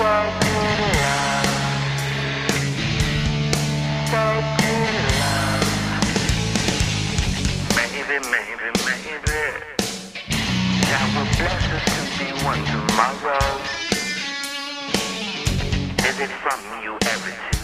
Maybe God will bless us to be one tomorrow. Is it from you, everything?